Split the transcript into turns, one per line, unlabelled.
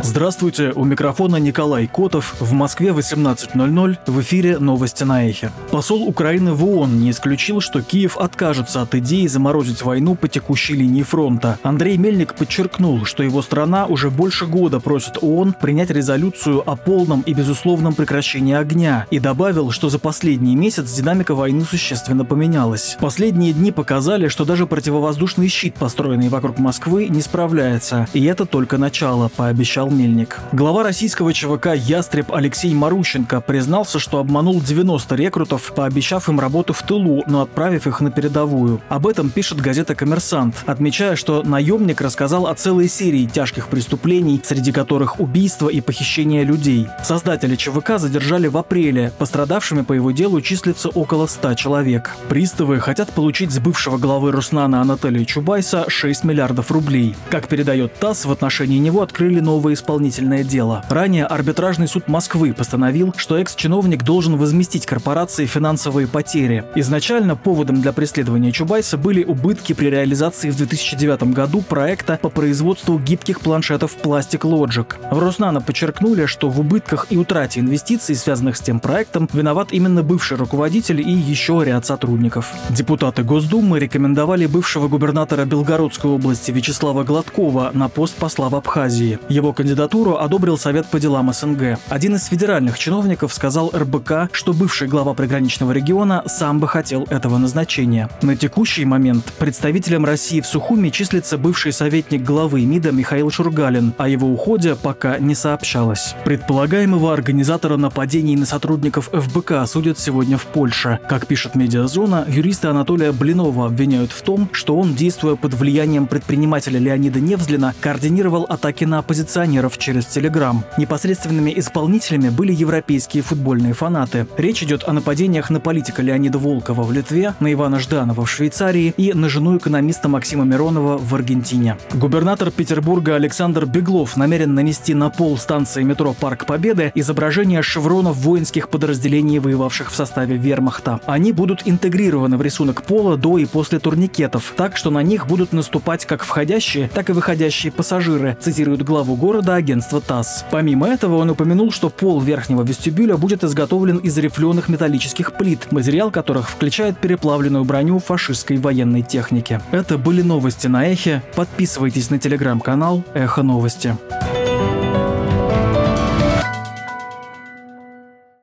Здравствуйте, у микрофона Николай Котов. В Москве 18:00, в эфире «Новости на Эхе». Посол Украины в ООН не исключил, что Киев откажется от идеи заморозить войну по текущей линии фронта. Андрей Мельник подчеркнул, что его страна уже больше года просит ООН принять резолюцию о полном и безусловном прекращении огня, и добавил, что за последний месяц динамика войны существенно поменялась. Последние дни показали, что даже противовоздушный щит, построенный вокруг Москвы, не справляется, и это только начало, пообещал Мельник. Глава российского ЧВК «Ястреб» Алексей Марущенко признался, что обманул 90 рекрутов, пообещав им работу в тылу, но отправив их на передовую. Об этом пишет газета «Коммерсант», отмечая, что наемник рассказал о целой серии тяжких преступлений, среди которых убийство и похищение людей. Создатели ЧВК задержали в апреле. Пострадавшими по его делу числится около 100 человек. Приставы хотят получить с бывшего главы Руснана Анатолия Чубайса 6 миллиардов рублей. Как передает ТАСС, в отношении него открыли новое исполнительное дело. Ранее арбитражный суд Москвы постановил, что экс-чиновник должен возместить корпорации финансовые потери. Изначально поводом для преследования Чубайса были убытки при реализации в 2009 году проекта по производству гибких планшетов Plastic Logic. В Роснано подчеркнули, что в убытках и утрате инвестиций, связанных с тем проектом, виноват именно бывший руководитель и еще ряд сотрудников. Депутаты Госдумы рекомендовали бывшего губернатора Белгородской области Вячеслава Гладкова на пост посла в Абхазии. Его кандидатуру одобрил Совет по делам СНГ. Один из федеральных чиновников сказал РБК, что бывший глава приграничного региона сам бы хотел этого назначения. На текущий момент представителем России в Сухуми числится бывший советник главы МИДа Михаил Шургалин. О его уходе пока не сообщалось. Предполагаемого организатора нападений на сотрудников ФБК судят сегодня в Польше. Как пишет «Медиазона», юристы Анатолия Блинова обвиняют в том, что он, действуя под влиянием предпринимателя Леонида Невзлина, координировал атаки на оппозиционеров через Телеграм. Непосредственными исполнителями были европейские футбольные фанаты. Речь идет о нападениях на политика Леонида Волкова в Литве, на Ивана Жданова в Швейцарии и на жену экономиста Максима Миронова в Аргентине. Губернатор Петербурга Александр Беглов намерен нанести на пол станции метро «Парк Победы» изображения шевронов воинских подразделений, воевавших в составе вермахта. Они будут интегрированы в рисунок пола до и после турникетов, так что на них будут наступать как входящие, так и выходящие пассажиры, цитирует главу города агентство ТАСС. Помимо этого, он упомянул, что пол верхнего вестибюля будет изготовлен из рифленых металлических плит, материал которых включает переплавленную броню фашистской военной техники. Это были новости на Эхе. Подписывайтесь на телеграм-канал «Эхо Новости».